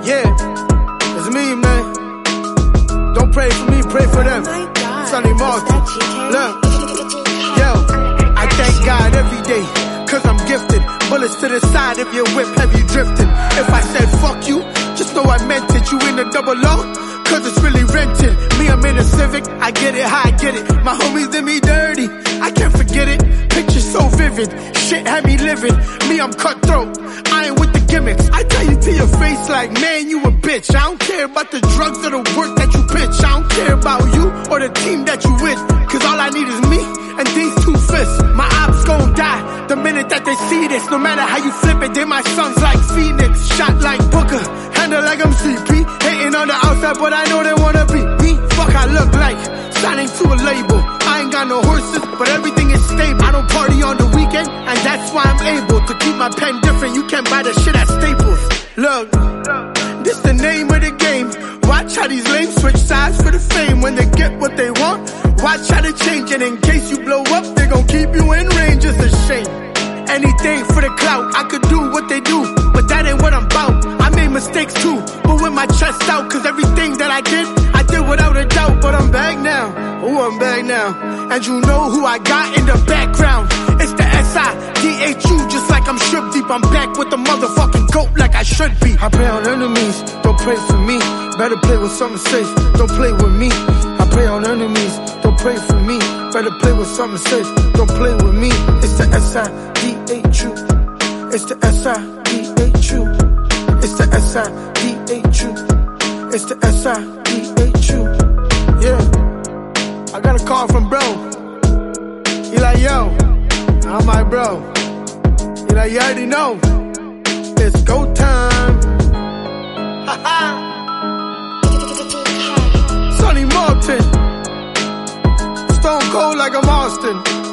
Yeah, it's me, man. Don't pray for me, pray for them. Sonny Martin. Look, yo, I thank God every day, cause I'm gifted. Bullets to the side of your whip, have you drifting? If I said fuck you, just know I meant it. You in the double O, cause it's really rented. Me, I'm in a Civic, I get it, how I get it. My homies did me dirty, I can't forget it. Pictures so vivid, shit had me living. Me, I'm cutthroat, I ain't with the gimmicks. I tell you to your face like, man, you a bitch. I don't care about the drugs or the work that you pitch. I don't care about you or the team that you with, cause all I need is me and these two fists. My ops gon' die the minute that they see this. No matter how you flip it, they my sons like Phoenix. Shot like Booker, handle like I'm CP. Hating on the outside, but I know they wanna be me. Fuck I look like, signing to a label. I ain't got no horses, but everything is stable. I don't party on the weekend, and that's why I'm able to keep my pen different. You can't buy the shit at Staples. Look, this the name of the game. Watch how these lames switch sides for the fame. When they get what they want, watch how they change. And in case you blow up, they gon' keep you in range. It's a shame. Anything for the clout, I could do what they do, but that ain't what I'm about. I made mistakes too, but with my chest out, cause everything that I did without a doubt. But I'm back now, oh I'm back now. And you know who I got in the background. It's the S-I-D-H-U, just like I'm Strip Deep. I'm back with the motherfucking GOAT like I should be. I pray on enemies, don't pray for me. Better play with something safe, don't play with me. I pray on enemies, don't pray for me. Better play with something safe, don't play with me. It's the S-I-D-H-U. It's the S-I-D-H-U. It's the S-I-D-H-U. It's the S-I-D-H-U. Yeah. I got a call from bro. He like, yo. I'm like, bro. He like, you already know. It's go time. Sonny Martin. Stone cold like I'm Austin.